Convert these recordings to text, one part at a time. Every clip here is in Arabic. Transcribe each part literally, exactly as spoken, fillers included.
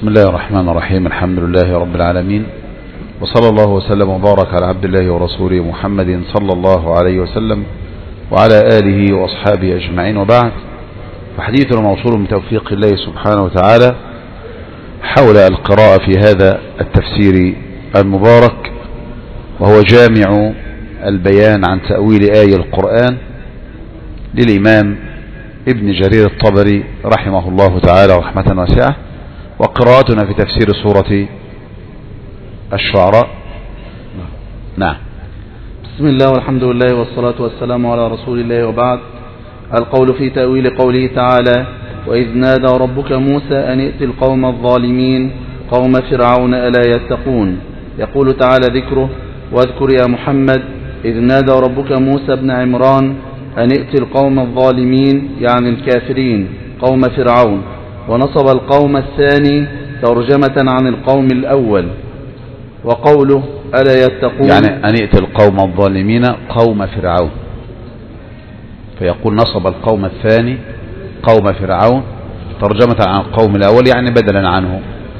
بسم الله الرحمن الرحيم. الحمد لله رب العالمين، وصلى الله وسلم وبارك على عبد الله ورسوله محمد صلى الله عليه وسلم وعلى آله وأصحابه أجمعين، وبعد، فحديثنا موصول من توفيق الله سبحانه وتعالى حول القراءة في هذا التفسير المبارك، وهو جامع البيان عن تأويل آية القرآن للإمام ابن جرير الطبري رحمه الله تعالى رحمة واسعة، وقراءتنا في تفسير سورة الشعراء. نعم. بسم الله والحمد لله والصلاة والسلام على رسول الله، وبعد. القول في تأويل قوله تعالى: وإذ نادى ربك موسى أن ائت القوم الظالمين قوم فرعون ألا يتقون. يقول تعالى ذكره: واذكر يا محمد إذ نادى ربك موسى بن عمران أن ائت القوم الظالمين، يعني الكافرين، قوم فرعون، ونصب القوم الثاني ترجمة عن القوم الأول. وقوله ألا يتقون يعني أن ائت القوم الظالمين قوم فرعون، فيقول نصب القوم الثاني قوم فرعون ترجمة عن القوم الأول، يعني بدلا عنه.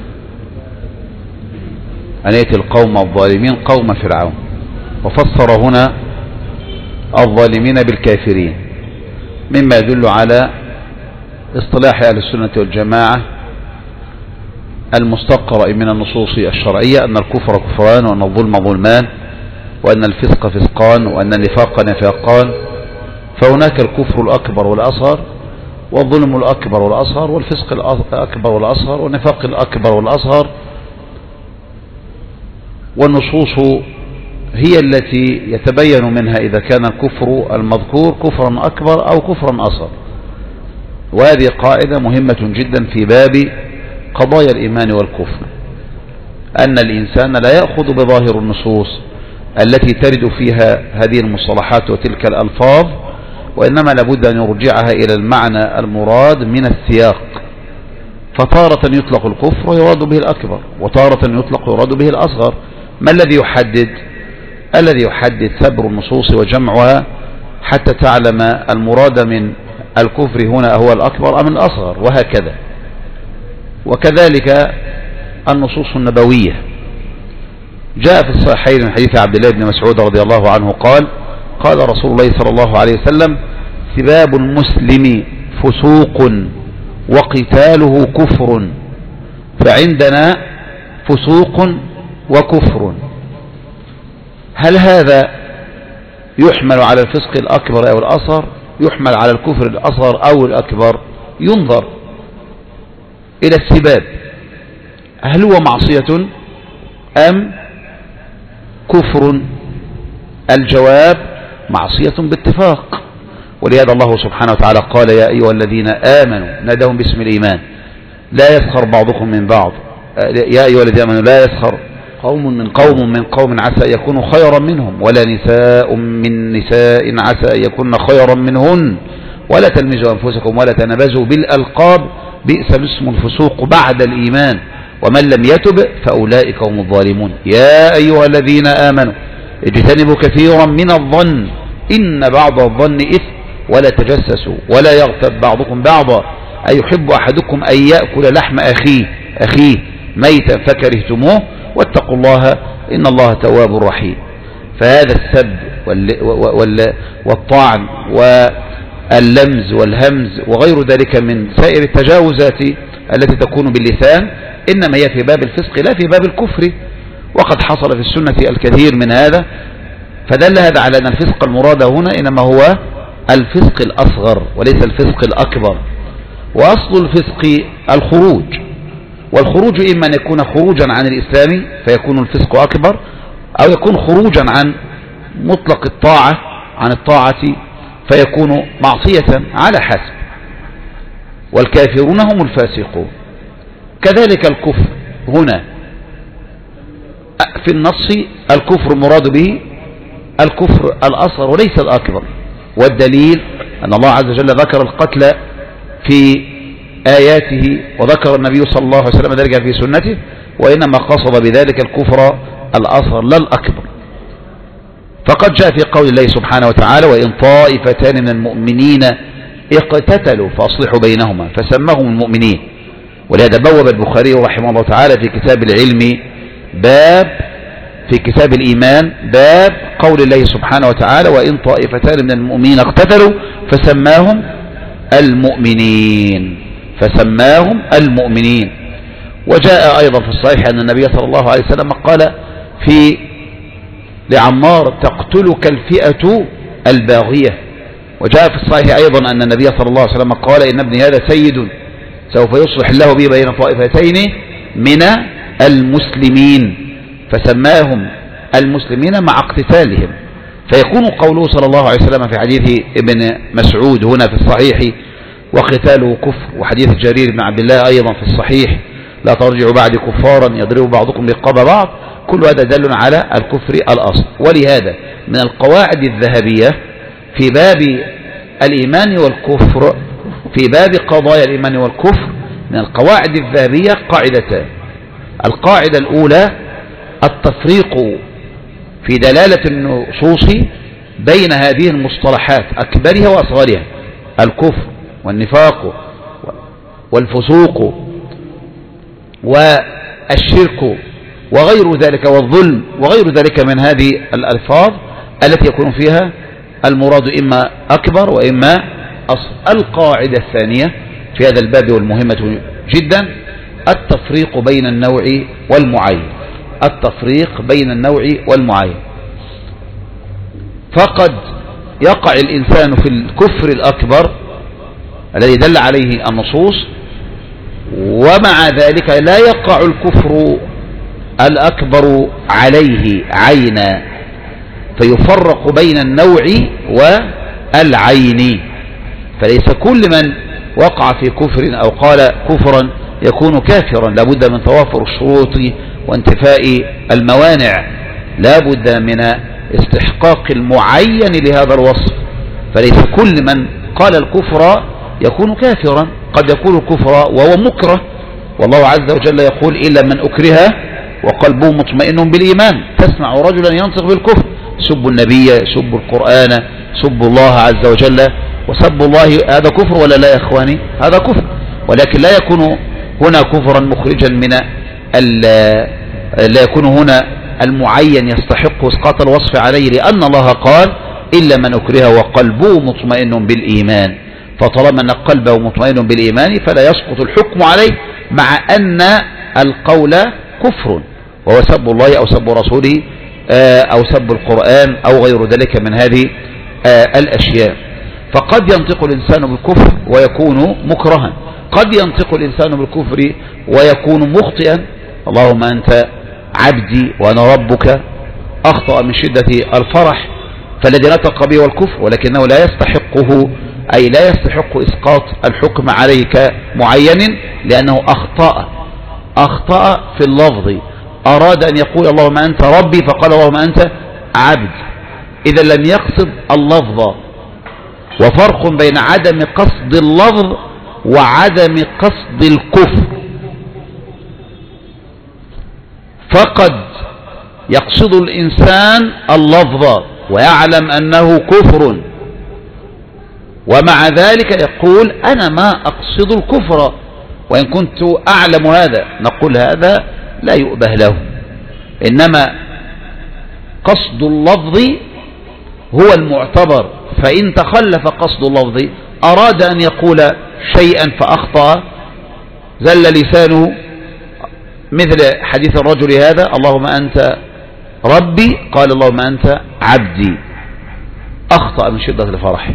أن ائت القوم الظالمين قوم فرعون، وفسر هنا الظالمين بالكافرين، مما يدل على اصطلاح أهل السنة والجماعة المستقرأ من النصوص الشرعية أن الكفر كفران، وأن الظلم ظلمان، وأن الفسق فسقان، وأن النفاق نفاقان. فهناك الكفر الأكبر والأصغر، والظلم الأكبر والأصغر، والفسق الأكبر والأصغر، والنفاق الأكبر والأصغر. والنصوص هي التي يتبين منها إذا كان الكفر المذكور كفرا أكبر أو كفرا أصغر. وهذه قاعدة مهمة جدا في باب قضايا الإيمان والكفر، أن الإنسان لا يأخذ بظاهر النصوص التي ترد فيها هذه المصطلحات وتلك الألفاظ، وإنما لابد أن يرجعها إلى المعنى المراد من السياق. فتارة يطلق الكفر ويراد به الأكبر، وتارة يطلق ويراد به الأصغر. ما الذي يحدد؟ الذي يحدد سبر النصوص وجمعها حتى تعلم المراد من الكفر هنا هو الأكبر أم الأصغر، وهكذا. وكذلك النصوص النبوية. جاء في الصحيحين من حديث عبد الله بن مسعود رضي الله عنه قال: قال رسول الله صلى الله عليه وسلم: سباب المسلم فسوق وقتاله كفر، فعندنا فسوق وكفر. هل هذا يحمل على الفسق الأكبر أو الأصغر؟ يحمل على الكفر الأصغر أو الأكبر. ينظر إلى السباب، هل هو معصية أم كفر؟ الجواب: معصية باتفاق. ولهذا الله سبحانه وتعالى قال: يا أيها الذين آمنوا، نادهم باسم الإيمان، لا يسخر بعضكم من بعض. يا أيها الذين آمنوا لا يسخر قوم من قوم من قوم عسى يكونوا خيرا منهم، ولا نساء من نساء عسى يكون خيرا منهن، ولا تلمزوا أنفسكم ولا تنابزوا بالألقاب، بئس الاسم الفسوق بعد الإيمان، ومن لم يتب فأولئك هم الظالمون. يا أيها الذين آمنوا اجتنبوا كثيرا من الظن إن بعض الظن إثم، ولا تجسسوا ولا يغتب بعضكم بعضا، أيحب أحدكم أن يأكل لحم أخيه أخيه ميتا فكرهتموه، واتقوا الله إن الله تواب رحيم. فهذا السب والطعن واللمز والهمز وغير ذلك من سائر التجاوزات التي تكون باللسان إنما هي في باب الفسق لا في باب الكفر، وقد حصل في السنة الكثير من هذا. فدل هذا على أن الفسق المراد هنا إنما هو الفسق الأصغر وليس الفسق الأكبر. وأصل الفسق الخروج، والخروج إما أن يكون خروجا عن الإسلام فيكون الفسق أكبر، أو يكون خروجا عن مطلق الطاعة عن الطاعة فيكون معصية على حسب. والكافرون هم الفاسقون. كذلك الكفر هنا في النص الكفر مراد به الكفر الأصغر وليس الأكبر، والدليل أن الله عز وجل ذكر القتل في آياته، وذكر النبي صلى الله عليه وسلم ذلك في سنته، وإنما قصد بذلك الكفر الأصغر لا الأكبر. فقد جاء في قول الله سبحانه وتعالى: وإن طائفتان من المؤمنين اقتتلوا فأصلحوا بينهما، فسمهم المؤمنين. ولهذا بوب البخاري رحمه الله تعالى في كتاب العلم باب في كتاب الإيمان باب قول الله سبحانه وتعالى وإن طائفتان من المؤمنين اقتتلوا فسماهم المؤمنين فسماهم المؤمنين. وجاء أيضا في الصحيح أن النبي صلى الله عليه وسلم قال في لعمار تقتلك الفئة الباغية. وجاء في الصحيح أيضا أن النبي صلى الله عليه وسلم قال إن ابني هذا سيد سوف يصلح الله به بين طائفتين من المسلمين فسماهم المسلمين مع اقتتالهم. فيكون قوله صلى الله عليه وسلم في حديث ابن مسعود هنا في الصحيح وقتاله كفر، وحديث جرير بن عبد الله أيضا في الصحيح لا ترجعوا بعد كفارا يضرب بعضكم رقاب بعض، كل هذا دل على الكفر الأصل. ولهذا من القواعد الذهبية في باب الإيمان والكفر في باب قضايا الإيمان والكفر من القواعد الذهبية قاعدتان. القاعدة الأولى التفريق في دلالة النصوص بين هذه المصطلحات أكبرها وأصغرها، الكفر والنفاق والفسوق والشرك وغير ذلك والظلم وغير ذلك من هذه الألفاظ التي يكون فيها المراد إما أكبر وإما أصغر. القاعدة الثانية في هذا الباب والمهمة جدا التفريق بين النوع والمعين التفريق بين النوع والمعين. فقد يقع الإنسان في الكفر الأكبر الذي دل عليه النصوص، ومع ذلك لا يقع الكفر الأكبر عليه عينا، فيفرق بين النوع والعين. فليس كل من وقع في كفر أو قال كفرا يكون كافرا، لابد من توافر الشروط وانتفاء الموانع، لابد من استحقاق المعين لهذا الوصف. فليس كل من قال الكفر يكون كافرا، قد يكون الكفر وهو مكره، والله عز وجل يقول إلا من أكره وقلبه مطمئن بالإيمان. تسمع رجلا ينطق بالكفر، سب النبي، سب القرآن، سب الله عز وجل، وسب الله هذا كفر ولا لا يا إخواني؟ هذا كفر، ولكن لا يكون هنا كفرا مخرجا من لا يكون هنا المعين يستحق اسقاط الوصف عليه، لأن الله قال إلا من أكره وقلبه مطمئن بالإيمان. فطالما أن قلبه مطمئن بالإيمان فلا يسقط الحكم عليه، مع أن القول كفر وهو سب الله أو سب رسوله أو سب القرآن أو غير ذلك من هذه الأشياء. فقد ينطق الإنسان بالكفر ويكون مكرها، قد ينطق الإنسان بالكفر ويكون مخطئا. اللهم أنت عبدي وأنا ربك، أخطأ من شدة الفرح فالذي نطق به والكفر، ولكنه لا يستحقه، أي لا يستحق إسقاط الحكم عليه كمعين، لأنه أخطأ أخطأ في اللفظ، أراد أن يقول اللهم أنت ربي فقال اللهم أنت عبد، إذا لم يقصد اللفظ. وفرق بين عدم قصد اللفظ وعدم قصد الكفر. فقد يقصد الإنسان اللفظ ويعلم أنه كفر، ومع ذلك يقول أنا ما أقصد الكفر وإن كنت أعلم هذا، نقول هذا لا يؤبه له. إنما قصد اللفظ هو المعتبر، فإن تخلف قصد اللفظ أراد أن يقول شيئا فأخطأ زل لسانه، مثل حديث الرجل هذا اللهم أنت ربي قال اللهم أنت عبدي، أخطأ من شدة الفرح.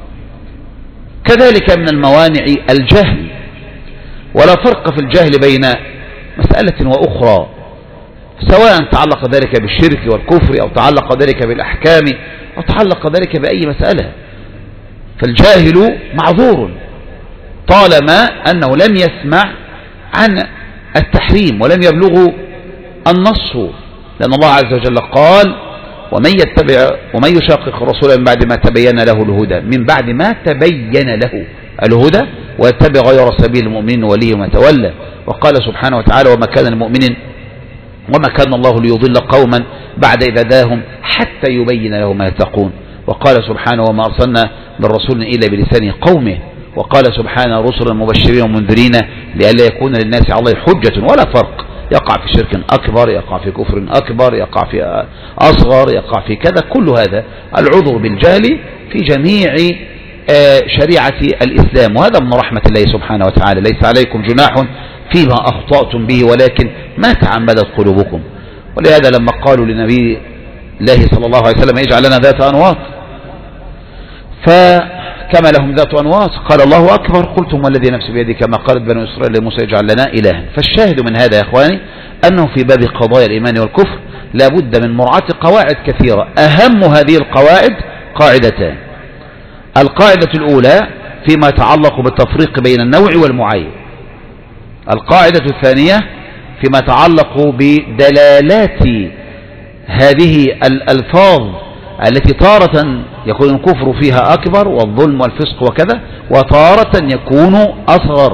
كذلك من الموانع الجهل، ولا فرق في الجهل بين مسألة وأخرى، سواء تعلق ذلك بالشرك والكفر أو تعلق ذلك بالأحكام أو تعلق ذلك بأي مسألة. فالجاهل معذور طالما أنه لم يسمع عن التحريم ولم يبلغه النص، لأن الله عز وجل قال ومن يتبع ومن يشاقق الرسول من بعد ما تبين له الهدى، من بعد ما تبين له الهدى ويتبع غير سبيل المؤمنين وليه ما تولى. وقال سبحانه وتعالى وما كان المؤمنين وما كان الله ليضل قوما بعد إذ هداهم حتى يبين لهم ما يتقون. وقال سبحانه وما أرسلنا من رسول إلا بلسان قومه. وقال سبحانه رسلا مبشرين ومنذرين لئلا يكون للناس على الله حجة ولا فرق، يقع في شرك أكبر، يقع في كفر أكبر، يقع في أصغر، يقع في كذا. كل هذا العذر بالجهل في جميع شريعة الإسلام، وهذا من رحمة الله سبحانه وتعالى. ليس عليكم جناح فيما أخطأتم به ولكن ما تعمدت قلوبكم. ولهذا لما قالوا لنبي الله صلى الله عليه وسلم اجعل لنا ذات أنواط، فكما لهم ذات أنواط قال الله أكبر، قلتم والذي نفس بيدي كما قالت بنو إسرائيل لموسى اجعل لنا إلها. فالشاهد من هذا يا إخواني أنه في باب قضايا الإيمان والكفر لا بد من مراعاة قواعد كثيرة، أهم هذه القواعد قاعدتان. القاعدة الأولى فيما يتعلق بالتفريق بين النوع والمعين. القاعدة الثانية فيما يتعلق بدلالات هذه الألفاظ التي تارة يكون الكفر فيها أكبر والظلم والفسق وكذا، وتارة يكون أصغر.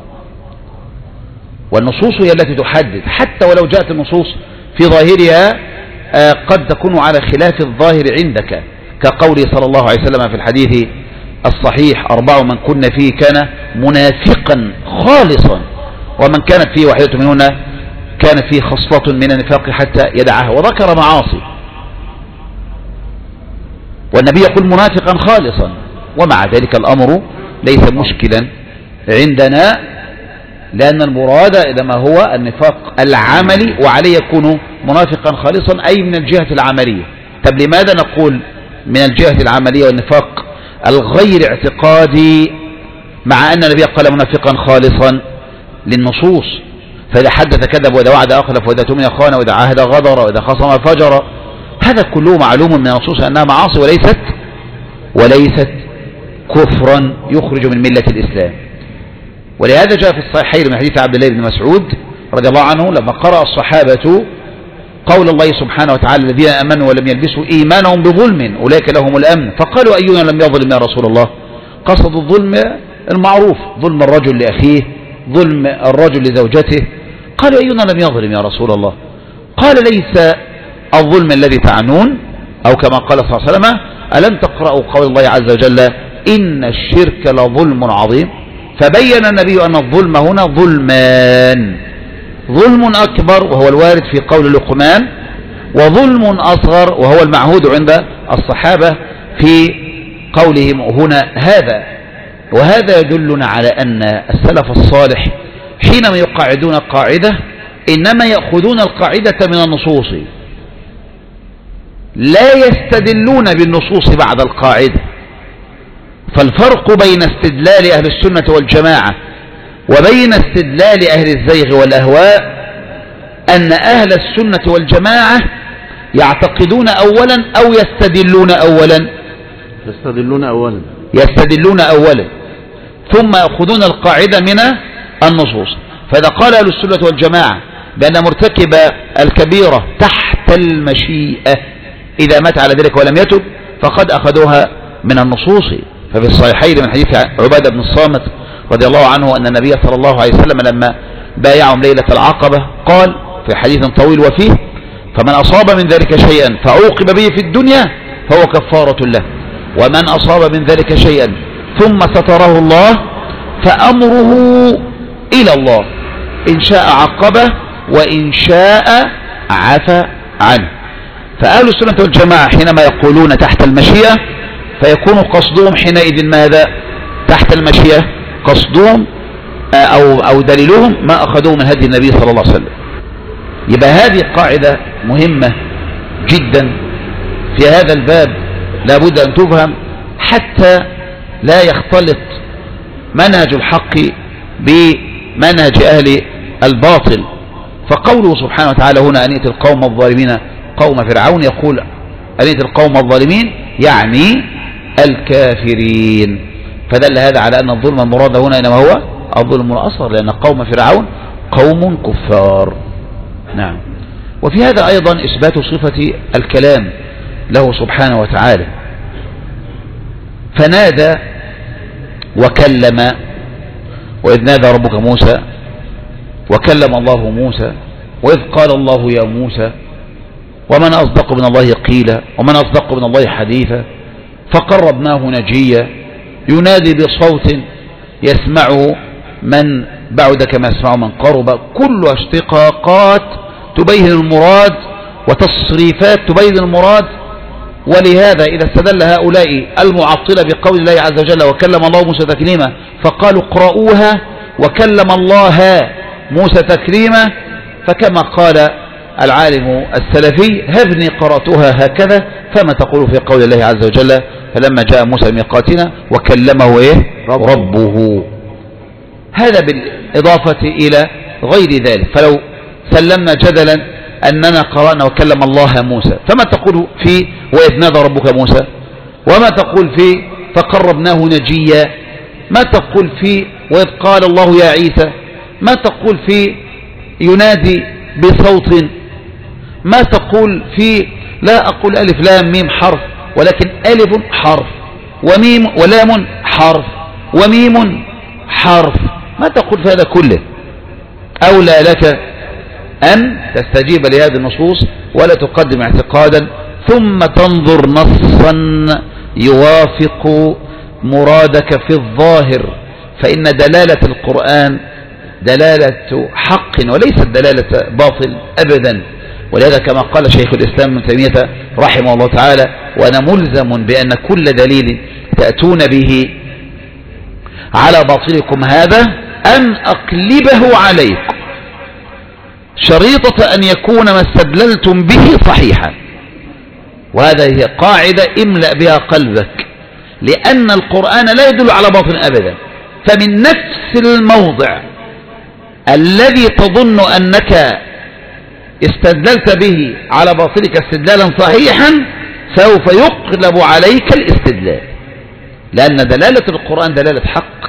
والنصوص هي التي تحدد، حتى ولو جاءت النصوص في ظاهرها قد تكون على خلاف الظاهر عندك، كقوله صلى الله عليه وسلم في الحديث الصحيح أربع من كن فيه كان منافقا خالصا، ومن كانت فيه واحدة منهن كانت فيه خصلة من النفاق حتى يدعها، وذكر معاصي. والنبي يقول منافقا خالصا، ومع ذلك الأمر ليس مشكلا عندنا، لأن المراد إنما هو النفاق العملي، وعليه يكون منافقا خالصا أي من الجهة العملية. طب لماذا نقول من الجهة العملية والنفاق الغير اعتقادي مع أن النبي قال منافقا خالصا؟ للنصوص، فإذا حدث كذب وإذا وعد أخلف وإذا تؤمن خان وإذا عاهد غدر وإذا خصم فجر، هذا كله معلوم من النصوص أنها معاصي وليست وليست كفرا يخرج من ملة الإسلام. ولهذا جاء في الصحيحين من حديث عبد الله بن مسعود رضي الله عنه لما قرأ الصحابة قول الله سبحانه وتعالى الذين آمنوا ولم يلبسوا إيمانهم بظلم أولئك لهم الأمن، فقالوا أينا لم يظلم يا رسول الله؟ قصدوا الظلم المعروف، ظلم الرجل لأخيه، ظلم الرجل لزوجته. قالوا أينا لم يظلم يا رسول الله؟ قال ليس الظلم الذي تعنون، أو كما قال صلى الله عليه وسلم ألم تقرأوا قول الله عز وجل إن الشرك لظلم عظيم؟ فبين النبي أن الظلم هنا ظلمان، ظلم أكبر وهو الوارد في قول لقمان، وظلم أصغر وهو المعهود عند الصحابة في قولهم هنا هذا. وهذا يدلنا على أن السلف الصالح حينما يقاعدون قاعدة إنما يأخذون القاعدة من النصوص، لا يستدلون بالنصوص بعد القاعدة. فالفرق بين استدلال أهل السنة والجماعة وبين استدلال أهل الزيغ والأهواء أن أهل السنة والجماعة يعتقدون أولا أو يستدلون أولا؟ يستدلون أولا يستدلون أولا ثم يأخذون القاعدة من النصوص. فإذا قال أهل السنة والجماعة بأن مرتكب الكبيرة تحت المشيئة إذا مات على ذلك ولم يتب فقد أخذوها من النصوص. ففي الصحيحين من حديث عبادة بن الصامت رضي الله عنه أن النبي صلى الله عليه وسلم لما بايعهم ليلة العقبة قال في حديث طويل وفيه فمن أصاب من ذلك شيئا فعوقب به في الدنيا فهو كفارة له، ومن أصاب من ذلك شيئا ثم ستره الله فأمره إلى الله، إن شاء عقبه وإن شاء عفى عنه. فأهل السنة والجماعة حينما يقولون تحت المشيئة فيكون قصدهم حينئذ ماذا؟ تحت المشيئة قصدهم أو, أو دليلهم ما أخذوه من هدي النبي صلى الله عليه وسلم. يبقى هذه قاعدة مهمة جدا في هذا الباب لابد أن تفهم حتى لا يختلط منهج الحق بمنهج أهل الباطل. فقوله سبحانه وتعالى هنا أنيت القوم الظالمين قوم فرعون، يقول أنيت القوم الظالمين يعني الكافرين، فدل هذا على أن الظلم المراد هنا إنما هو الظلم الأصغر، لأن قوم فرعون قوم كفار. نعم. وفي هذا أيضا إثبات صفة الكلام له سبحانه وتعالى، فنادى وكلم، وإذ نادى ربك موسى وكلم الله موسى وإذ قال الله يا موسى ومن أصدق من الله قيلا ومن أصدق من الله حديثا فقربناه نجيا ينادي بصوت يسمعه من بعد كما يسمع من قرب، كلها اشتقاقات تبين المراد وتصريفات تبين المراد. ولهذا إذا استدل هؤلاء المعطلة بقول الله عز وجل وكلم الله موسى تكليما فقالوا اقرؤوها وكلم الله موسى تكليما، فكما قال العالم السلفي هبني قرأتها هكذا، فما تقول في قول الله عز وجل فلما جاء موسى ميقاتنا وكلمه إيه؟ ربه. هذا بالإضافة إلى غير ذلك. فلو سلمنا جدلا أننا قرأنا وكلم الله موسى، فما تقول في وإذ نادى ربك موسى؟ وما تقول في فقربناه نجيا؟ ما تقول في وإذ قال الله يا عيسى؟ ما تقول في ينادي بصوت؟ ما تقول في لا أقول ألف لام ميم حرف، ولكن ألف حرف وميم ولام حرف وميم حرف؟ ما تقول في هذا كله؟ أولى لك أن تستجيب لهذه النصوص ولا تقدم اعتقادا ثم تنظر نصا يوافق مرادك في الظاهر، فإن دلالة القرآن دلالة حق وليست دلالة باطل أبدا. ولهذا كما قال شيخ الإسلام ابن تيمية رحمه الله تعالى وأنا ملزم بأن كل دليل تأتون به على باطلكم هذا أن أقلبه عليكم شريطة أن يكون ما استدللتم به صحيحا. وهذا هي قاعدة املأ بها قلبك، لأن القرآن لا يدل على باطل أبدا. فمن نفس الموضع الذي تظن أنك استدللت به على باطلك استدلالا صحيحا سوف يقلب عليك الاستدلال، لأن دلالة القرآن دلالة حق.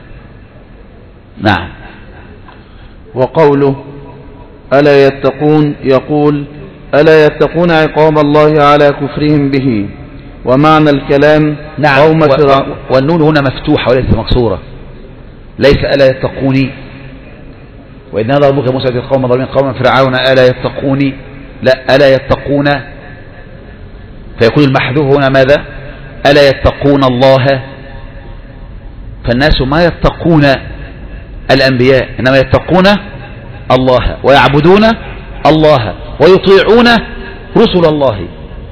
نعم. وقوله ألا يتقون يقول ألا يتقون عقاب الله على كفرهم به، ومعنى الكلام نعم. قوم فرعون. والنون هنا مفتوحة وليس مكسورة، ليس ألا يتقوني. وإذ نادى ربك موسى في قوم ظالمين قوم فرعون ألا يتقوني، لا ألا يتقون، فيكون المحذوف هنا ماذا؟ ألا يتقون الله. فالناس ما يتقون الأنبياء إنما يتقون الله ويعبدون الله ويطيعون رسل الله.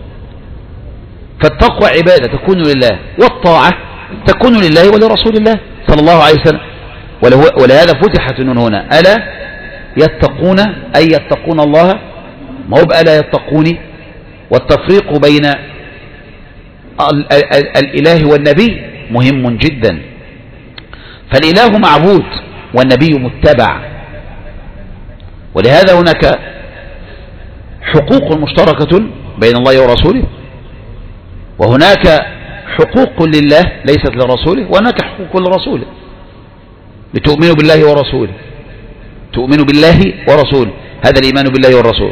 فالتقوى عبادة تكون لله، والطاعة تكون لله ولرسول الله صلى الله عليه وسلم. ولهذا فتحت النون هنا ألا يتقون أي يتقون الله، ما هو بألا يتقوني. والتفريق بين الإله والنبي مهم جدا، فالإله معبود والنبي متبع. ولهذا هناك حقوق مشتركة بين الله ورسوله، وهناك حقوق لله ليست لرسوله، وهناك حقوق لرسوله. لتؤمنوا بالله ورسوله، تؤمنوا بالله ورسوله، هذا الإيمان بالله والرسول.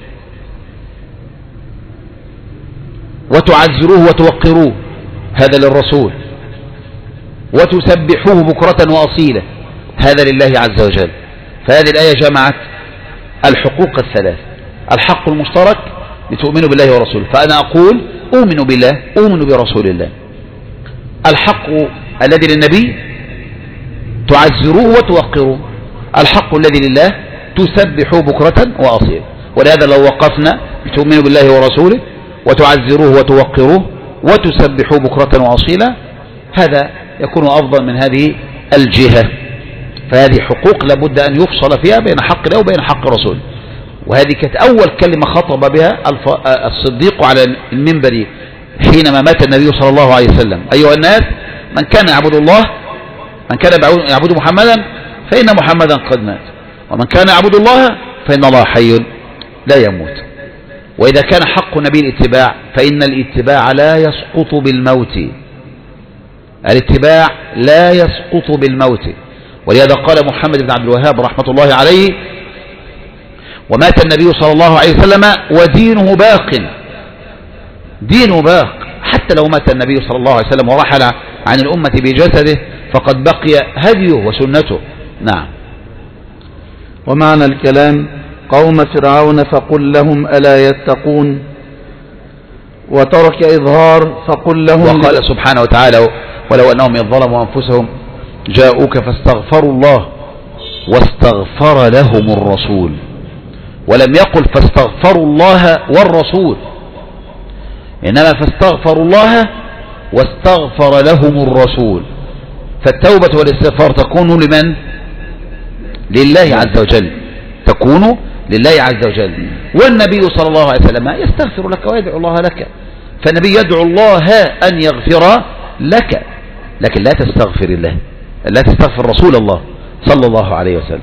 وتعزروه وتوقروه، هذا للرسول. وتسبحوه بكرة وأصيلا، هذا لله عز وجل. فهذه الآية جمعت الحقوق الثلاث. الحق المشترك لتؤمنوا بالله ورسوله، فأنا أقول أؤمن بالله أؤمن برسول الله. الحق الذي للنبي تعزروه وتوقروه، الحق الذي لله تسبحوه بكرة وأصيلا. ولهذا لو وقفنا تؤمنوا بالله ورسوله وتعزروه وتوقروه وتسبحوه بكرة وأصيلا، هذا يكون أفضل من هذه الجهة. فهذه حقوق لابد أن يفصل فيها بين حق الله وبين حق رسوله. وهذه كانت أول كلمة خطب بها الصديق على المنبر حينما مات النبي صلى الله عليه وسلم: أيها الناس، من كان يعبد الله من كان يعبد محمدا فإن محمدا قد مات، ومن كان يعبد الله فإن الله حي لا يموت. وإذا كان حق النبي الاتباع فإن الاتباع لا يسقط بالموت، الاتباع لا يسقط بالموت. ولهذا قال محمد بن عبد الوهاب رحمة الله عليه: ومات النبي صلى الله عليه وسلم ودينه باق، دينه باق. حتى لو مات النبي صلى الله عليه وسلم ورحل عن الأمة بجسده فقد بقي هديه وسنته. نعم. ومعنى الكلام قوم فرعون فقل لهم ألا يتقون، وترك إظهار فقل لهم. وقال سبحانه وتعالى: ولو أنهم إذ ظلموا أنفسهم جاءوك فاستغفروا الله واستغفر لهم الرسول، ولم يقل فاستغفروا الله والرسول، إنما فاستغفروا الله واستغفر لهم الرسول. فالتوبة والاستغفار تكون لمن؟ لله عز وجل، تكون لله عز وجل. والنبي صلى الله عليه وسلم يستغفر لك ويدعو الله لك، فالنبي يدعو الله أن يغفر لك، لكن لا تستغفر الله، لا تستغفر رسول الله صلى الله عليه وسلم.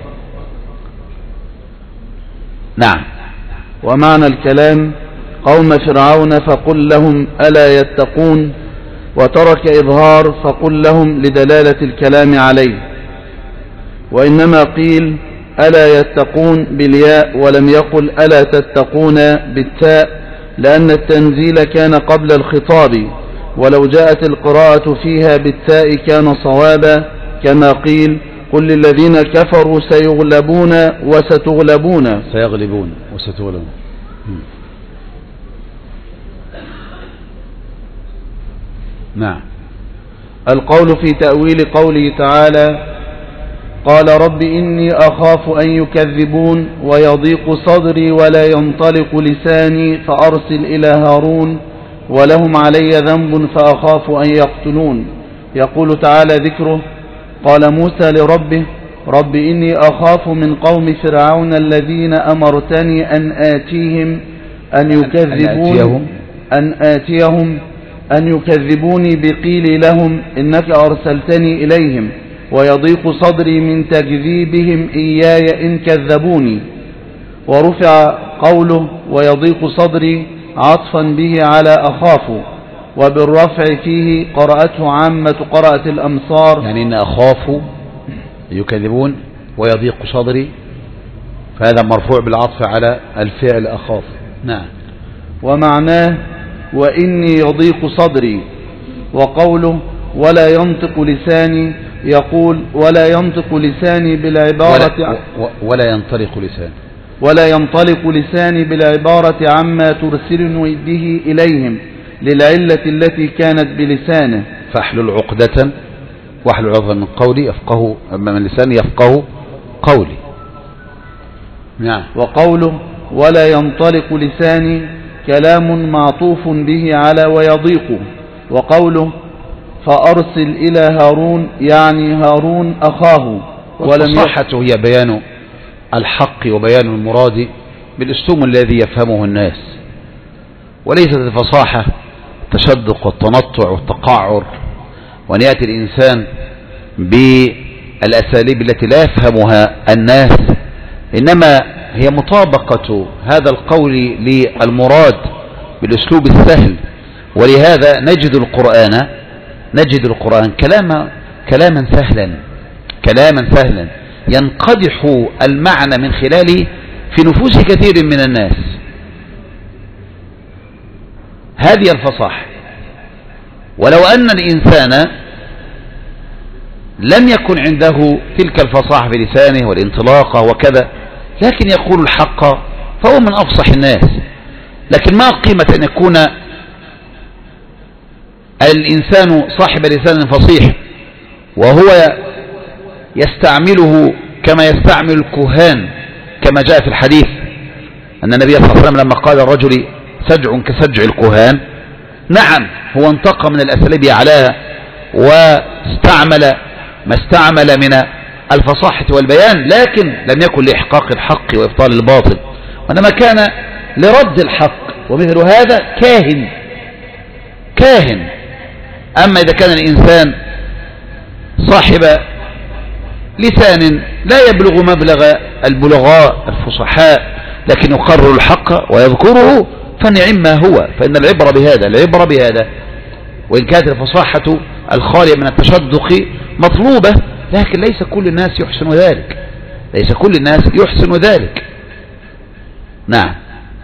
نعم. ومعنى الكلام قوم فرعون فقل لهم ألا يتقون، وترك إظهار فقل لهم لدلالة الكلام عليه، وإنما قيل ألا يتقون بالياء ولم يقل ألا تتقون بالتاء، لأن التنزيل كان قبل الخطاب، ولو جاءت القراءة فيها بالتاء كان صوابا، كما قيل قل للذين كفروا سيغلبون وستغلبون سيغلبون وستغلبون. نعم. القول في تأويل قوله تعالى قال رب إني أخاف أن يكذبون ويضيق صدري ولا ينطلق لساني فأرسل إلى هارون ولهم علي ذنب فأخاف أن يقتلون. يقول تعالى ذكره قال موسى لربه رب إني أخاف من قوم فرعون الذين أمرتني أن آتيهم أن يكذبون أن آتيهم أن يكذبوني بقيل لهم إنك أرسلتني إليهم ويضيق صدري من تكذيبهم إياي إن كذبوني. ورفع قوله ويضيق صدري عطفا به على أخاف، وبالرفع فيه قرأته عامة قرأة الأمصار، يعني إن أخاف يكذبون ويضيق صدري، فهذا مرفوع بالعطف على الفعل أخاف. نعم. ومعناه وإني يضيق صدري. وقوله ولا ينطق لساني يقول ولا ينطق لساني بالعبارة ولا, ولا ينطلق لساني ولا ينطلق لساني بالعبارة عما ترسلني به إليهم للعلة التي كانت بلسانه، فاحلل عقدة واحلل عقدة من قولي يفقه من لساني يفقه قولي. نعم. وقوله ولا ينطلق لساني كلام معطوف به على ويضيق. وقوله فأرسل إلى هارون يعني هارون أخاه. والفصاحة هي بيان الحق وبيان المراد بالأسلوب الذي يفهمه الناس، وليست الفصاحة التشدق والتنطع والتقعر، وأن يأتي الإنسان بالأساليب التي لا يفهمها الناس، إنما هي مطابقة هذا القول للمراد بالأسلوب السهل. ولهذا نجد القرآن نجد القرآن كلاما كلاما سهلا كلاما سهلا ينقدح المعنى من خلاله في نفوس كثير من الناس. هذه الفصاحة. ولو أن الإنسان لم يكن عنده تلك الفصاحة في لسانه والانطلاقة وكذا، لكن يقول الحق فهو من أفصح الناس. لكن ما قيمة أن يكون الإنسان صاحب لسان فصيح وهو يستعمله كما يستعمل الكهان، كما جاء في الحديث أن النبي صلى الله عليه وسلم لما قال الرجل سجع كسجع الكهان، نعم هو انتقى من الأساليب عليها واستعمل ما استعمل من الفصاحة والبيان، لكن لم يكن لإحقاق الحق وإبطال الباطل، وإنما كان لرد الحق. ومثل هذا كاهن كاهن. أما إذا كان الإنسان صاحب لسان لا يبلغ مبلغ البلغاء الفصحاء لكن يقرر الحق ويذكره فنعم ما هو، فإن العبرة بهذا العبرة بهذا وإن كانت الفصاحة الخالية من التشدق مطلوبة، لكن ليس كل الناس يحسن ذلك ليس كل الناس يحسن ذلك. نعم.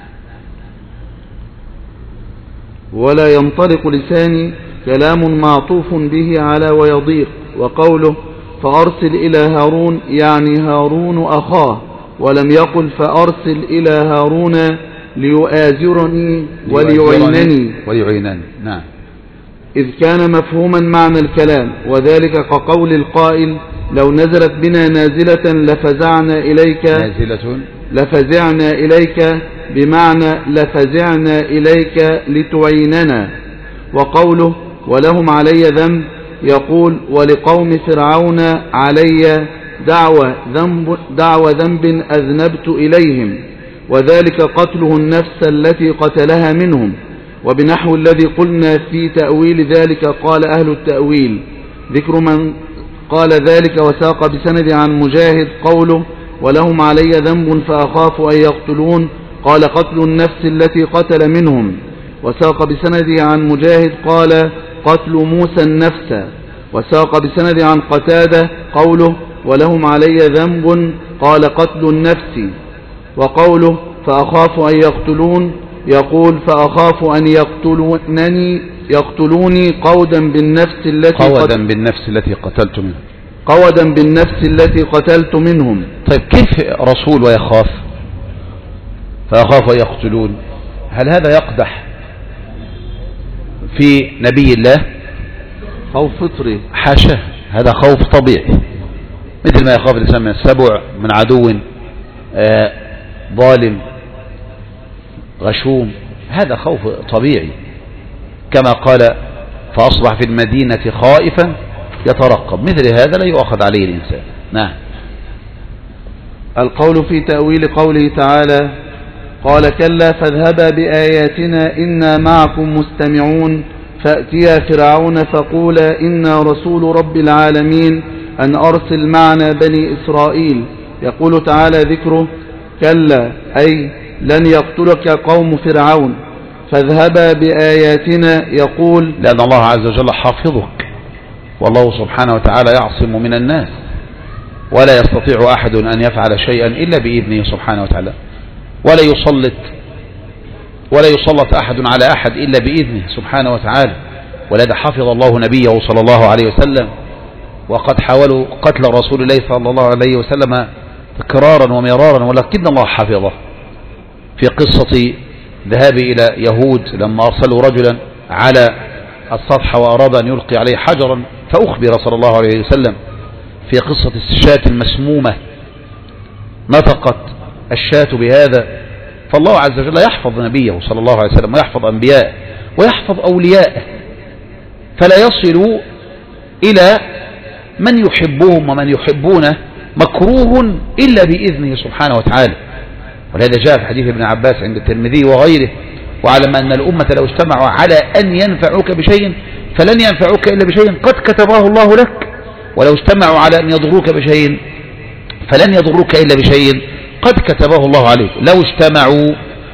ولا ينطلق لساني كلام معطوف به على ويضيق. وقوله فأرسل إلى هارون يعني هارون أخاه، ولم يقل فأرسل إلى هارون ليؤازرني وليعينني وليعينني. نعم. إذ كان مفهوما معنى الكلام، وذلك كقول القائل لو نزلت بنا نازلة لفزعنا إليك نازلة لفزعنا إليك بمعنى لفزعنا إليك لتعيننا. وقوله ولهم علي ذنب يقول ولقوم فرعون علي دعوى ذنب, دعوى ذنب أذنبت إليهم، وذلك قتله النفس التي قتلها منهم. وبنحو الذي قلنا في تأويل ذلك قال أهل التأويل. ذكر من قال ذلك وساق بسند عن مجاهد قوله ولهم علي ذنب فأخاف أن يقتلون، قال قتل النفس التي قتل منهم. وساق بسند عن مجاهد قال قتل موسى النفس. وساق بسند عن قتادة قوله ولهم علي ذنب قال قتل النفس. وقوله فأخاف أن يقتلون يقول فأخاف أن يقتلونني يقتلوني قودا بالنفس التي قودا بالنفس التي قتلت منهم قودا بالنفس التي قتلت منهم. طيب كيف رسول ويخاف؟ فأخاف أن يقتلون، هل هذا يقدح في نبي الله؟ خوف فطري، حاشا، هذا خوف طبيعي، مثل ما يخاف الإنسان من السبع، من عدو آه ظالم غشوم، هذا خوف طبيعي، كما قال فأصبح في المدينة خائفا يترقب، مثل هذا لا يؤخذ عليه الإنسان. نعم. القول في تأويل قوله تعالى قال كلا فاذهبا بآياتنا إنا معكم مستمعون فأتيا فرعون فقولا إنا رسول رب العالمين أن أرسل معنا بني إسرائيل. يقول تعالى ذكره كلا أي لن يقتلك قوم فرعون، فاذهبا بآياتنا يقول لأن الله عز وجل حافظك، والله سبحانه وتعالى يعصم من الناس، ولا يستطيع أحد أن يفعل شيئا إلا بإذنه سبحانه وتعالى، ولا يسلط ولا يسلط أحد على أحد إلا بإذنه سبحانه وتعالى. ولذا حفظ الله نبيه صلى الله عليه وسلم، وقد حاولوا قتل رسول الله صلى الله عليه وسلم تكرارا ومرارا، ولكن الله حفظه. في قصة ذهاب إلى يهود لما أرسلوا رجلا على السطح وأراد أن يلقي عليه حجرا فأخبر صلى الله عليه وسلم. في قصة الشاة المسمومة نطقت الشاة بهذا، فالله عز وجل يحفظ نبيه صلى الله عليه وسلم ويحفظ أنبياءه ويحفظ أولياءه، فلا يصلوا إلى من يحبهم ومن يحبونه مكروه إلا بإذنه سبحانه وتعالى. ولهذا جاء في حديث ابن عباس عند الترمذي وغيره وعلم أن الأمة لو اجتمعوا على أن ينفعوك بشيء فلن ينفعوك إلا بشيء قد كتبه الله لك، ولو اجتمعوا على أن يضروك بشيء فلن يضروك إلا بشيء قد كتبه الله عليك. لو اجتمعوا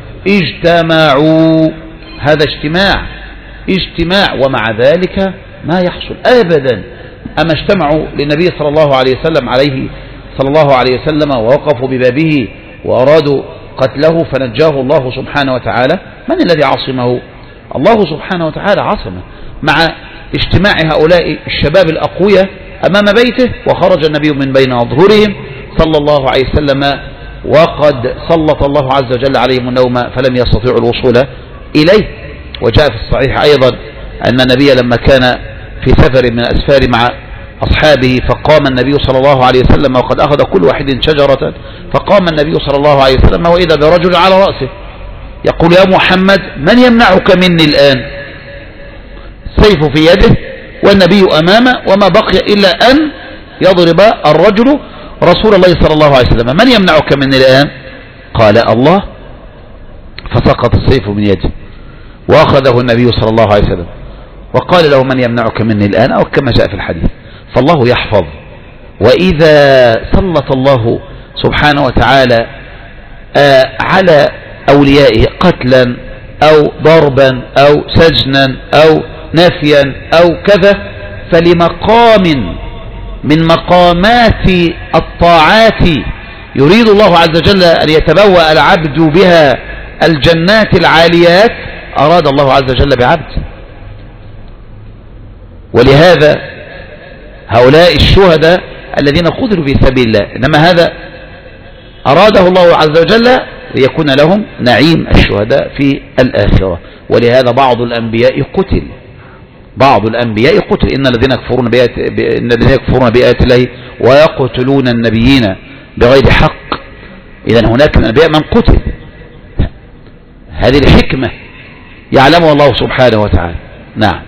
اجتمعوا هذا اجتماع اجتماع ومع ذلك ما يحصل أبدا. أما اجتمعوا للنبي صلى الله عليه وسلم عليه صلى الله عليه وسلم ووقفوا ببابه وأرادوا قتله فنجاه الله سبحانه وتعالى، من الذي عصمه؟ الله سبحانه وتعالى عصمه. مع اجتماع هؤلاء الشباب الأقوياء أمام بيته وخرج النبي من بين أظهرهم صلى الله عليه وسلم، وقد سلط الله عز وجل عليهم النوم فلم يستطيعوا الوصول إليه. وجاء في الصحيح أيضا أن النبي لما كان في سفر من الأسفار مع أصحابه فقام النبي صلى الله عليه وسلم وقد أخذ كل واحد شجرة، فقام النبي صلى الله عليه وسلم وإذا برجل على رأسه يقول يا محمد من يمنعك مني الآن؟ السيف في يده والنبي أمامه وما بقي إلا أن يضرب الرجل رسول الله صلى الله عليه وسلم، من يمنعك مني الآن؟ قال الله، فسقط السيف من يده وأخذه النبي صلى الله عليه وسلم وقال له من يمنعك مني الآن، أو كما جاء في الحديث. فالله يحفظ. وإذا سلط الله سبحانه وتعالى على أوليائه قتلا أو ضربا أو سجنا أو نفيا أو كذا فلمقام من مقامات الطاعات يريد الله عز وجل أن يتبوأ العبد بها الجنات العاليات أراد الله عز وجل بعبد. ولهذا هؤلاء الشهداء الذين قتلوا في سبيل الله إنما هذا أراده الله عز وجل ليكون لهم نعيم الشهداء في الآخرة. ولهذا بعض الأنبياء قتل بعض الأنبياء قتل. إن الذين يكفرون بآيات إن الذين يكفرون بآيات الله ويقتلون النبيين بغير حق، إذن هناك الأنبياء من قتل. هذه الحكمة يعلمها الله سبحانه وتعالى. نعم.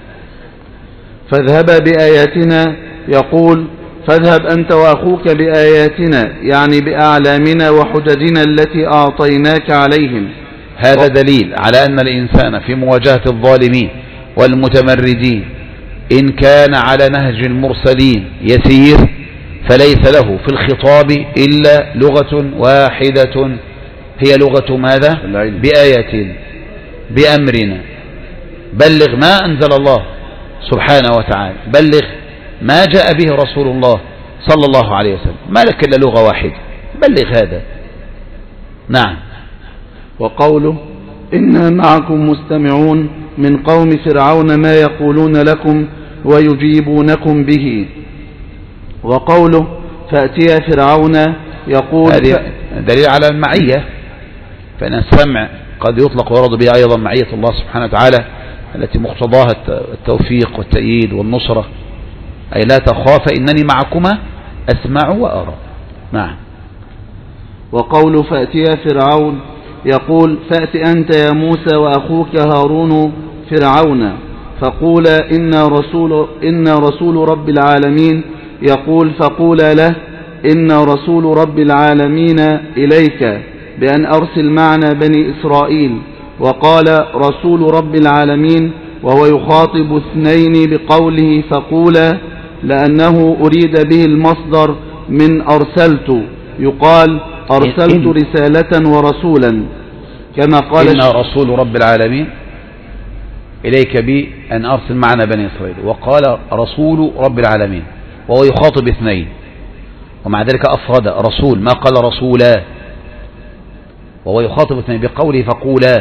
فاذهبا بآياتنا، يقول فاذهب أنت وأخوك بآياتنا، يعني بأعلامنا وحججنا التي أعطيناك عليهم. هذا دليل على أن الإنسان في مواجهة الظالمين والمتمردين إن كان على نهج المرسلين يسير فليس له في الخطاب إلا لغة واحدة، هي لغة ماذا؟ بآياتنا، بأمرنا. بلغ ما أنزل الله سبحانه وتعالى، بلغ ما جاء به رسول الله صلى الله عليه وسلم، ما لك إلا لغة واحدة، بلغ هذا. نعم. وقوله إنا معكم مستمعون من قوم فرعون ما يقولون لكم ويجيبونكم به. وقوله فأتيا فرعون، يقول هذه دليل على المعية، فإن السمع قد يطلق ويرد به أيضا معية الله سبحانه وتعالى التي مقتضاها التوفيق والتأييد والنصرة، أي لا تخاف إنني معكما أسمع وأرى. نعم. وقول فأتيا فرعون، يقول فأت أنت يا موسى وأخوك هارون فرعون فقولا إنا رسول, إنا رسول رب العالمين، يقول فقولا له إنا رسول رب العالمين إليك بأن أرسل معنا بني إسرائيل. وقال رسول رب العالمين وهو يخاطب اثنين بقوله فقولا، لأنه أريد به المصدر من أرسلت، يقال أرسلت رسالة ورسولا، كما قال إن رسول رب العالمين إليك بأن أرسل معنا بني إسرائيل. وقال رسول رب العالمين وهو يخاطب اثنين، ومع ذلك أفرد رسول، ما قال رسولا، وهو يخاطب اثنين بقوله فقولا.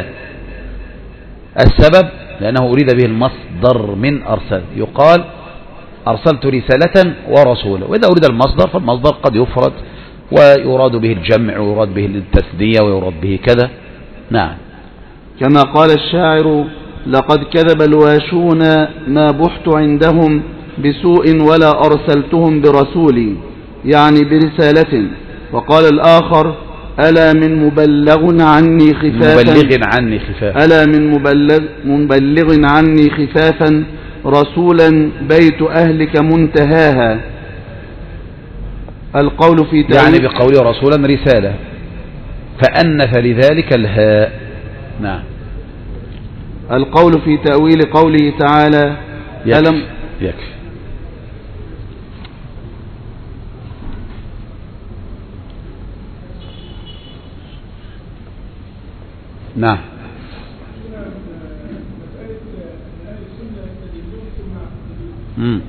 السبب لأنه أريد به المصدر من أرسل، يقال أرسلت رسالة ورسولا، وإذا أريد المصدر فالمصدر قد يفرد ويراد به الجمع ويراد به التثنية ويراد به كذا. نعم. كما قال الشاعر لقد كذب الواشون ما بحت عندهم بسوء ولا أرسلتهم برسولي، يعني برسالة. وقال الآخر ألا من مبلغ عني خفافا مبلغ عني خفافا ألا من مبلغ, مبلغ عني خفافا رسولا بيت أهلك منتهاها. القول في يعني بقول رسولا رسالة، فأنف لذلك الهاء. نعم. القول في تأويل قوله تعالى يكفي. ألم يكفي. نعم. مم.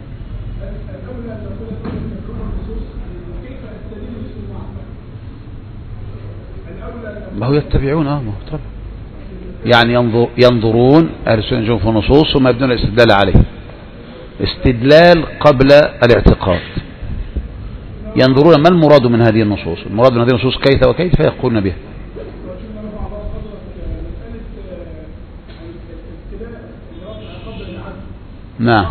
ما هو يتبعون اه ما هو طبعا، يعني ينظر ينظرون أهل السنة يجون في النصوص ثم يبدون الاستدلال عليه، استدلال قبل الاعتقاد. ينظرون ما المراد من هذه النصوص، المراد من هذه النصوص كيف وكيف فيقولون بها. نعم.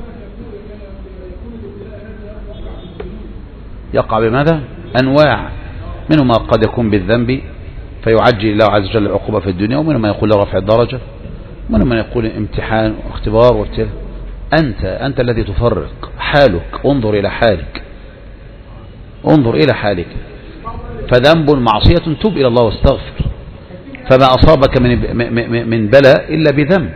يقع بماذا؟ أنواع، منه ما قد يكون بالذنب فيعجل الله عز وجل العقوبة في الدنيا، ومنه ما يقول رفع الدرجة، ومنه ما يقول امتحان واختبار وابتلاء. أنت أنت الذي تفرق، حالك، انظر إلى حالك، انظر إلى حالك. فذنب معصية تب إلى الله واستغفر، فما أصابك من من بلاء إلا بذنب.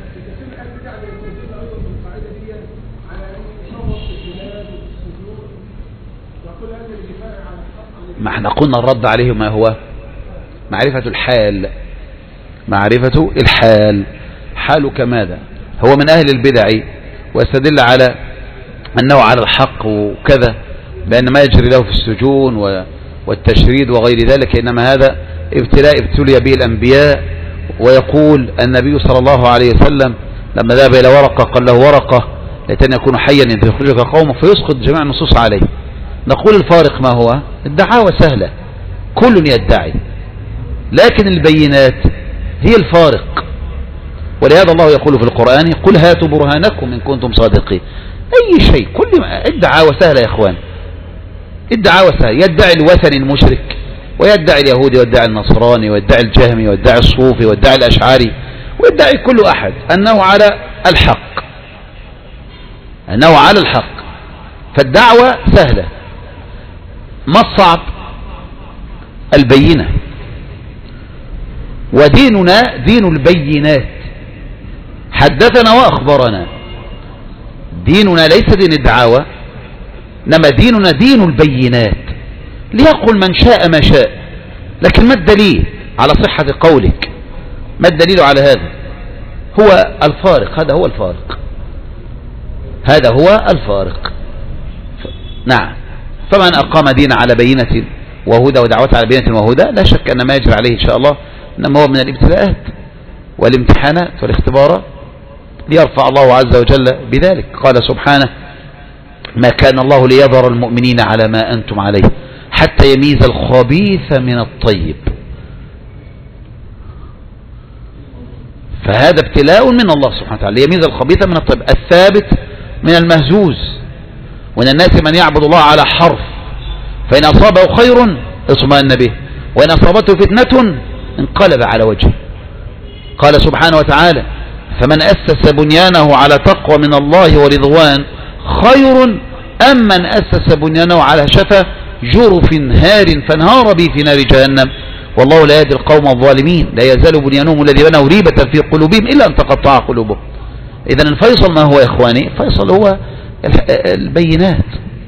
ما احنا قلنا الرد عليه ما هو معرفة الحال، معرفة الحال. حالك ماذا؟ هو من أهل البدع ويستدل على أنه على الحق وكذا، بأن ما يجري له في السجون والتشريد وغير ذلك إنما هذا ابتلاء ابتلي به الأنبياء. ويقول النبي صلى الله عليه وسلم لما ذهب إلى ورقة قال له ورقة ليتني يكون حيا إذ يخرجك قومك، فيسقط جميع النصوص عليه. نقول الفارق ما هو؟ الدعاوى سهلة، كل يدعي، لكن البينات هي الفارق. ولهذا الله يقول في القرآن قل هاتوا برهانكم إن كنتم صادقين. أي شيء، كل الدعاوى سهلة يا إخوان، الدعاوى سهلة. يدعي الوثني المشرك ويدعي اليهودي ويدعي النصراني ويدعي الجهمي ويدعي الصوفي ويدعي الأشعري ويدعي كل أحد أنه على الحق، أنه على الحق. فالدعوة سهلة. ما الصعب؟ البينة. وديننا دين البينات، حدثنا وأخبرنا. ديننا ليس دين الدعاوى، إنما ديننا دين البينات. ليقل من شاء ما شاء، لكن ما الدليل على صحة قولك؟ ما الدليل على هذا؟ هو الفارق، هذا هو الفارق، هذا هو الفارق. نعم. فمن أقام دين على بينة وهدى ودعوته على بينة وهدى لا شك أن ما يجري عليه إن شاء الله إنما هو من الابتلاءات والامتحانات والاختبارات ليرفع الله عز وجل بذلك. قال سبحانه ما كان الله ليذر المؤمنين على ما أنتم عليه حتى يميز الخبيث من الطيب. فهذا ابتلاء من الله سبحانه وتعالى يميز الخبيث من الطيب، الثابت من المهزوز. ومن الناس من يعبد الله على حرف فإن أصابه خير اطمأن به وإن أصابته فتنة انقلب على وجهه. قال سبحانه وتعالى فمن أسس بنيانه على تقوى من الله ورضوان خير أم من أسس بنيانه على شفا جرف هار فانهار به في نار جهنم والله لا يهدي القوم الظالمين لا يزال بنيانهم الذي بنوا ريبة في قلوبهم إلا أن تقطع قلوبهم. إذن الفيصل ما هو يا إخواني؟ الفيصل هو البينات.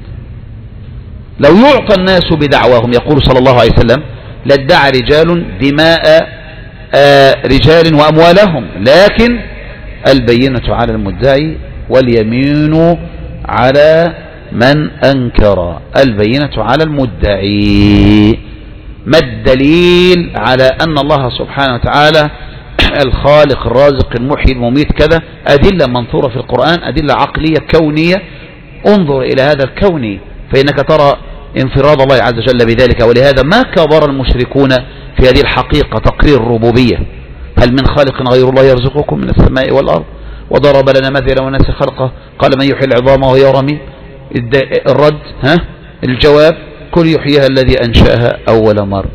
لو يعطى الناس بدعواهم يقول صلى الله عليه وسلم لادعى رجال دماء رجال وأموالهم لكن البينة على المدعي واليمين على من أنكر. البينة على المدعي. ما الدليل على أن الله سبحانه وتعالى الخالق الرازق المحيي المميت كذا؟ أدلة منثورة في القرآن، أدلة عقلية كونية. انظر إلى هذا الكوني فإنك ترى انفراد الله عز وجل بذلك. ولهذا ما كبر المشركون في هذه الحقيقة تقرير الربوبية. هل من خالق غير الله يرزقكم من السماء والأرض وضرب لنا مثلا ونسي خلقه قال من يحيي العظام وهي رميم. الرد ها الجواب كل يحييها الذي أنشأها أول مرة.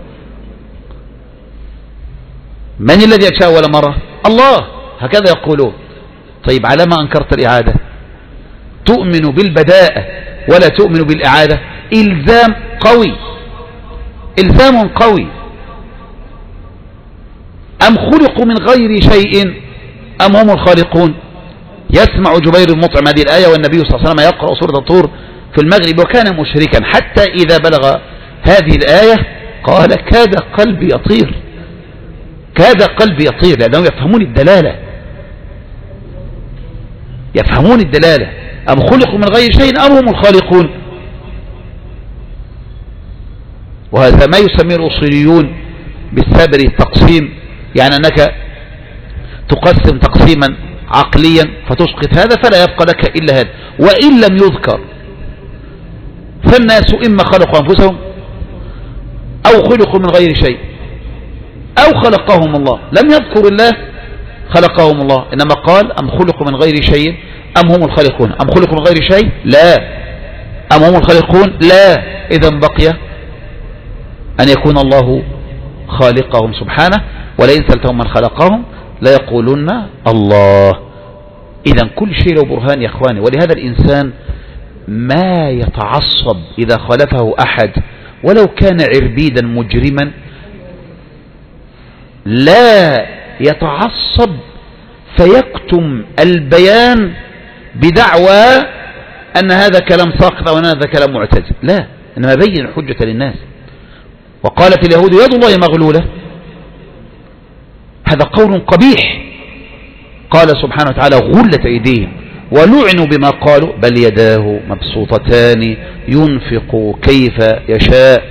من الذي أنشأها أول مرة؟ الله. هكذا يقولون. طيب على ما أنكرت الإعادة؟ تؤمن بالبداءة ولا تؤمن بالإعادة. إلزام قوي، إلزام قوي. أم خلقوا من غير شيء أم هم الخالقون؟ يسمع جبير المطعم هذه الآية والنبي صلى الله عليه وسلم يقرأ سورة الطور في المغرب وكان مشركا حتى إذا بلغ هذه الآية قال كاد قلبي يطير، كاد قلبي يطير، لأنهم يفهمون الدلالة، يفهمون الدلالة. أم خلقوا من غير شيء أم هم الخالقون؟ وهذا ما يسميه الأصوليون بالسبر التقسيم، يعني أنك تقسم تقسيما عقليا فتسقط هذا فلا يبقى لك إلا هذا. وإن لم يذكر فالناس إما خلقوا أنفسهم أو خلقوا من غير شيء أو خلقهم الله. لم يذكر الله خلقهم الله، إنما قال أم خلقوا من غير شيء أم هم الخالقون. أم خلقوا من غير شيء؟ لا. أم هم الخالقون؟ لا. إذن بقي أن يكون الله خالقهم سبحانه ولئن سألتهم من خلقهم لا يقولون الله. إذن كل شيء له برهان يا إخواني. ولهذا الإنسان ما يتعصب إذا خالفه أحد ولو كان عربيدا مجرما، لا يتعصب فيكتم البيان بدعوى أن هذا كلام ساقط وأن هذا كلام معتدل. لا، إنما بين الحجة للناس. وقالت اليهود يد الله مغلولة، هذا قول قبيح. قال سبحانه وتعالى غلت أيديهم ولعنوا بما قالوا بل يداه مبسوطتان ينفق كيف يشاء.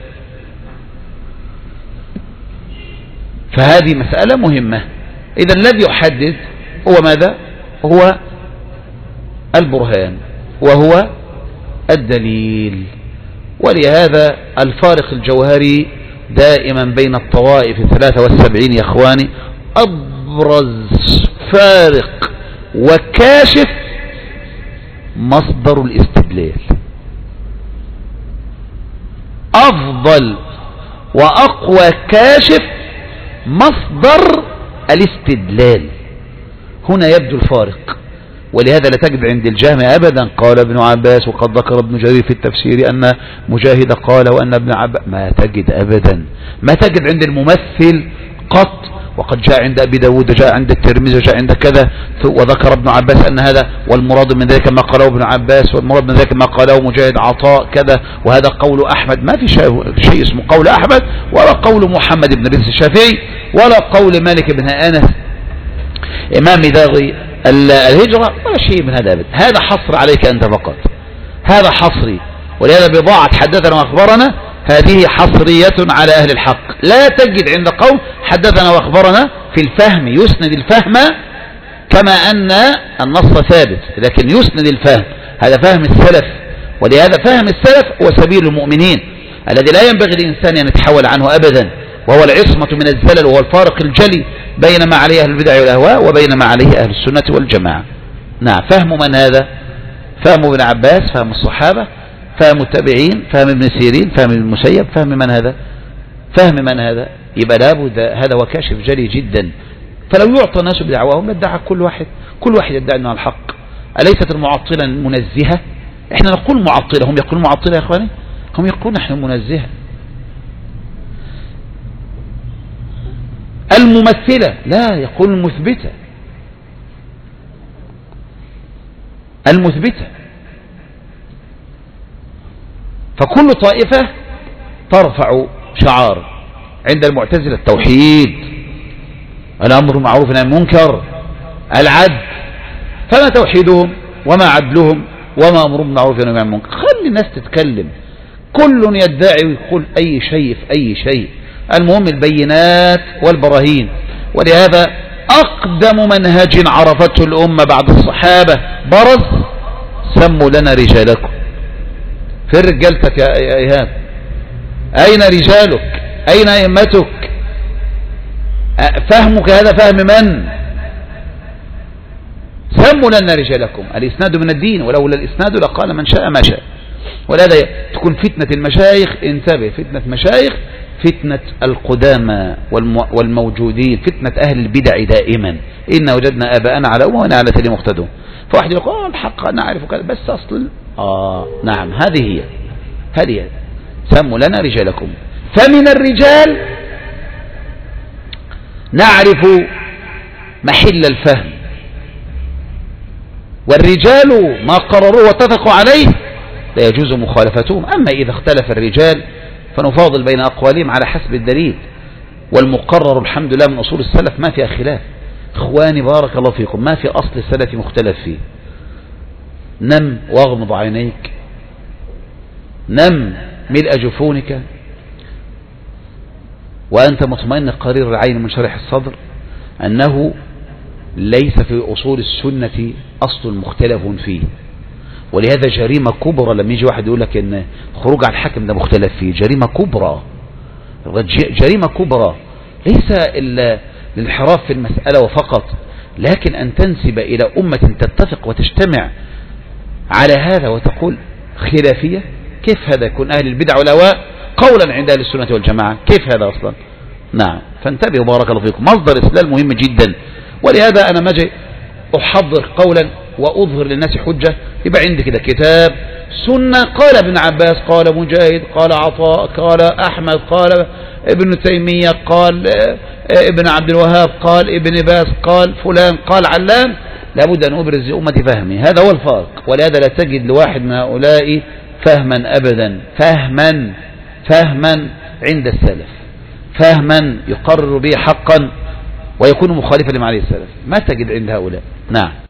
فهذه مسألة مهمة. إذا الذي يحدد هو ماذا؟ هو البرهان وهو الدليل. ولهذا الفارق الجوهري دائما بين الطوائف الثلاثة والسبعين يا أخواني أبرز فارق وكاشف مصدر الاستدلال. أفضل وأقوى كاشف مصدر الاستدلال. هنا يبدو الفارق، ولهذا لا تجد عند الجهم أبدا قال ابن عباس، وقد ذكر ابن جرير في التفسير أن مجاهد قال وأن ابن عباس، ما تجد أبدا، ما تجد عند الممثل قط. وقد جاء عند أبي داود، جاء عند الترمذي، جاء عند كذا، وذكر ابن عباس أن هذا، والمراد من ذلك ما قاله ابن عباس، والمراد من ذلك ما قاله مجاهد عطاء كذا، وهذا قول أحمد. ما في شيء اسمه قول أحمد، ولا قول محمد بن رزق الشافعي، ولا قول مالك بن أنس إمام دار الهجرة، ولا شيء من هذا أبدا. هذا حصر عليك أنت فقط، هذا حصري. ولهذا بضاعة حدثنا وأخبرنا هذه حصرية على أهل الحق. لا تجد عند قوم حدثنا وأخبرنا في الفهم يسند الفهم كما أن النص ثابت، لكن يسند الفهم، هذا فهم السلف. ولهذا فهم السلف هو سبيل المؤمنين الذي لا ينبغي للإنسان أن يتحول عنه أبدا، وهو العصمة من الزلل، وهو الفارق الجلي بين ما عليه أهل البدع والأهواء وبين ما عليه أهل السنة والجماعة. نعم. فهم من هذا؟ فهم ابن عباس، فهم الصحابة، فهم التابعين، فهم ابن سيرين، فهم ابن المسيب، فهم من هذا؟ فهم من هذا؟ يبقى لابد، هذا وكاشف جلي جدا. فلو يعطى الناس بدعواهم لادعى كل واحد، كل واحد يدعي انه الحق. أليست المعطلة منزهة؟ احنا نقول معطلة، هم يقولون معطلة يا اخواني، هم يقولون احنا منزهة. الممثلة لا، يقول المثبتة، المثبتة. فكل طائفة ترفع شعار. عند المعتزلة التوحيد، الأمر معروف والنهي عن المنكر، العدل. فما توحيدهم وما عدلهم وما أمرهم معروف والنهي عن المنكر؟ خلي الناس تتكلم، كل يدعي ويقول أي شيء في أي شيء، المهم البينات والبراهين. ولهذا أقدم منهج عرفته الأمة بعد الصحابة برز: سموا لنا رجالكم. فين رجالتك يا إيهاب؟ أين رجالك؟ أين أئمتك؟ فهمك هذا فهم من؟ سموا لنا رجالكم. الإسناد من الدين، ولولا الإسناد لقال من شاء ما شاء. ولهذا تكون فتنة المشايخ، انتبه، فتنة مشايخ، فتنة القدامى والموجودين، فتنة أهل البدع دائما. إن وجدنا آباءنا على أمة وإنا على تلي مقتدون. فواحد يقول الحق نعرف كذا، بس أصل آه نعم، هذه هي، هذه هي. سموا لنا رجالكم. فمن الرجال نعرف محل الفهم، والرجال ما قرروا واتفقوا عليه لا يجوز مخالفتهم. أما إذا اختلف الرجال فنفاضل بين أقوالهم على حسب الدليل، والمقرر الحمد لله من أصول السلف ما فيها خلاف. إخواني بارك الله فيكم، ما في أصل السلف مختلف فيه. نم واغمض عينيك، نم ملء جفونك وأنت مطمئن قرير العين منشرح الصدر أنه ليس في أصول السنة أصل مختلف فيه. ولهذا جريمة كبرى لما يجي واحد يقول لك ان خروج عن الحكم ده مختلف فيه، جريمة كبرى، جريمة كبرى. ليس الانحراف في المسألة وفقط، لكن أن تنسب إلى أمة تتفق وتجتمع على هذا وتقول خلافية. كيف هذا يكون؟ أهل البدع والأهواء قولا عند أهل السنة والجماعة، كيف هذا أصلا؟ نعم. فانتبهوا بارك الله فيكم، مصدر استدلال مهم جدا. ولهذا أنا ما جاي أحضر قولا وأظهر للناس حجة، يبقى عندي كده كتاب سنة، قال ابن عباس، قال مجاهد، قال عطاء، قال أحمد، قال ابن تيمية، قال ابن عبد الوهاب، قال ابن باز، قال فلان، قال علان. لابد أن أبرز لأمتي فهمي، هذا هو الفرق. ولهذا لا تجد لواحد من هؤلاء فهما أبدا، فهما فهما عند السلف، فهما يقرر به حقا ويكون مخالفا لما عليه السلف، ما تجد عند هؤلاء. نعم.